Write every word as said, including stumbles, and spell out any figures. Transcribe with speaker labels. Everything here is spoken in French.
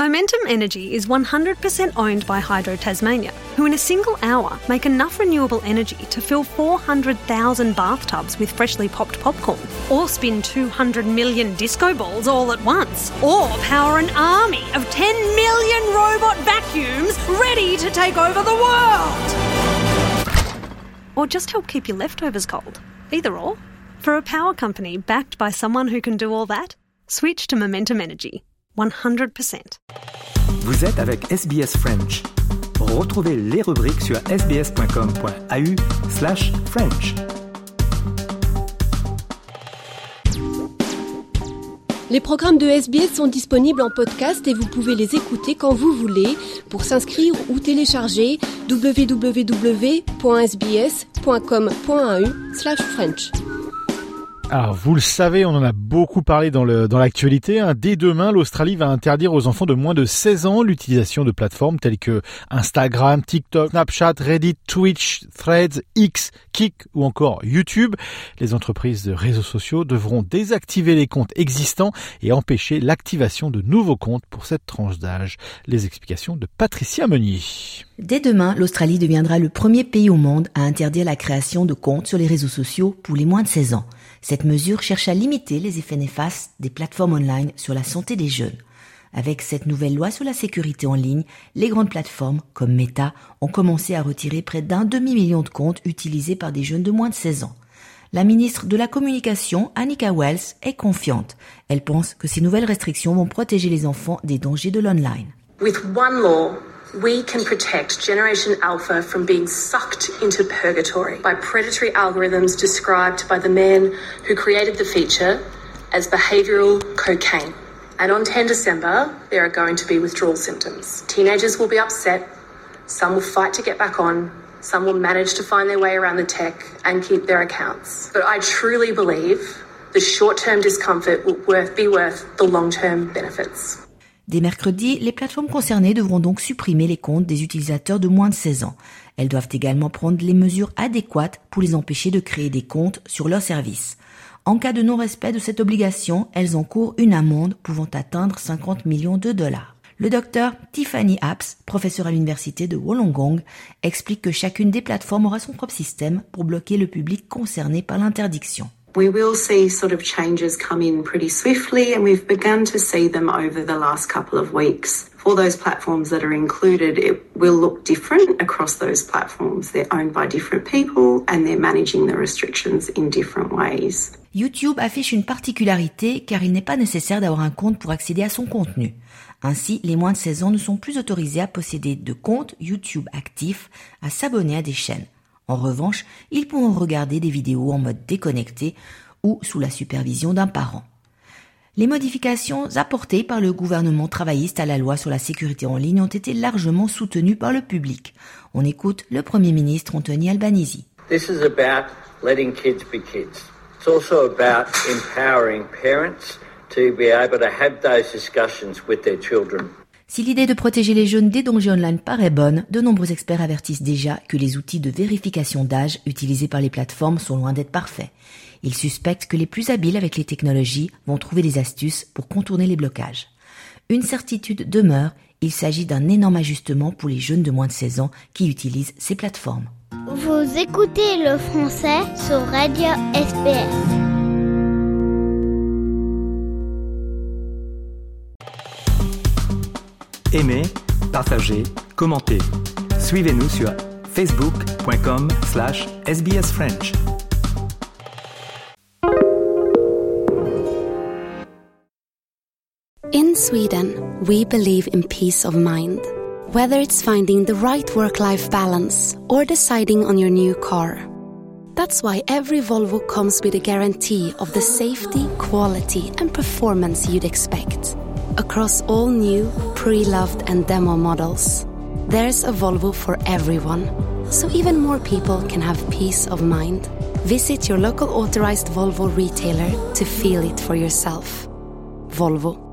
Speaker 1: Momentum Energy is one hundred percent owned by Hydro Tasmania, who in a single hour make enough renewable energy to fill four hundred thousand bathtubs with freshly popped popcorn, or spin two hundred million disco balls all at once, or power an army of ten million robot vacuums ready to take over the world. Or just help keep your leftovers cold. Either or. For a power company backed by someone who can do all that, switch to Momentum Energy. one hundred percent.
Speaker 2: Vous êtes avec S B S French. Retrouvez les rubriques sur sbs.com.au slash French.
Speaker 3: Les programmes de S B S sont disponibles en podcast et vous pouvez les écouter quand vous voulez. Pour s'inscrire ou télécharger, w w w point s b s point com point a u slash French.
Speaker 4: Alors, vous le savez, on en a beaucoup parlé dans, le, dans l'actualité. Hein. Dès demain, l'Australie va interdire aux enfants de moins de seize ans l'utilisation de plateformes telles que Instagram, TikTok, Snapchat, Reddit, Twitch, Threads, X, Kik ou encore YouTube. Les entreprises de réseaux sociaux devront désactiver les comptes existants et empêcher l'activation de nouveaux comptes pour cette tranche d'âge. Les explications de Patricia Meunier.
Speaker 5: Dès demain, l'Australie deviendra le premier pays au monde à interdire la création de comptes sur les réseaux sociaux pour les moins de seize ans. Cette mesure cherche à limiter les effets néfastes des plateformes online sur la santé des jeunes. Avec cette nouvelle loi sur la sécurité en ligne, les grandes plateformes, comme Meta, ont commencé à retirer près d'un demi-million de comptes utilisés par des jeunes de moins de seize ans. La ministre de la Communication, Anika Wells, est confiante. Elle pense que ces nouvelles restrictions vont protéger les enfants des dangers de l'online.
Speaker 6: With one law, we can protect Generation Alpha from being sucked into purgatory by predatory algorithms described by the man who created the feature as behavioural cocaine. And on the tenth of December, there are going to be withdrawal symptoms. Teenagers will be upset, some will fight to get back on, some will manage to find their way around the tech and keep their accounts. But I truly believe the short-term discomfort will worth, be worth the long-term benefits.
Speaker 5: Dès mercredi, les plateformes concernées devront donc supprimer les comptes des utilisateurs de moins de seize ans. Elles doivent également prendre les mesures adéquates pour les empêcher de créer des comptes sur leur service. En cas de non-respect de cette obligation, elles encourent une amende pouvant atteindre cinquante millions de dollars. Le docteur Tiffany Apps, professeur à l'université de Wollongong, explique que chacune des plateformes aura son propre système pour bloquer le public concerné par l'interdiction.
Speaker 7: We will see sort of changes come in pretty swiftly, and we've begun to see them over the last couple of weeks. For those platforms that are included, it will look different across those platforms. They're owned by different people and they're managing the restrictions in different ways.
Speaker 5: YouTube affiche une particularité car il n'est pas nécessaire d'avoir un compte pour accéder à son contenu. Ainsi, les moins de seize ans ne sont plus autorisés à posséder de comptes YouTube actifs, à s'abonner à des chaînes. En revanche, ils pourront regarder des vidéos en mode déconnecté ou sous la supervision d'un parent. Les modifications apportées par le gouvernement travailliste à la loi sur la sécurité en ligne ont été largement soutenues par le public. On écoute le Premier ministre Anthony Albanese.
Speaker 8: This is about letting kids be kids. It's also about empowering parents to be able to have those discussions with their children.
Speaker 5: Si l'idée de protéger les jeunes des dangers online paraît bonne, de nombreux experts avertissent déjà que les outils de vérification d'âge utilisés par les plateformes sont loin d'être parfaits. Ils suspectent que les plus habiles avec les technologies vont trouver des astuces pour contourner les blocages. Une certitude demeure, il s'agit d'un énorme ajustement pour les jeunes de moins de seize ans qui utilisent ces plateformes.
Speaker 9: Vous écoutez le français sur Radio S B S.
Speaker 2: Aimez, partagez, commentez. Suivez-nous sur facebook.com slash sbsfrench.
Speaker 10: In Sweden, we believe in peace of mind. Whether it's finding the right work-life balance or deciding on your new car. That's why every Volvo comes with a guarantee of the safety, quality and performance you'd expect. Across all new, pre-loved and demo models. There's a Volvo for everyone, so even more people can have peace of mind. Visit your local authorized Volvo retailer to feel it for yourself. Volvo.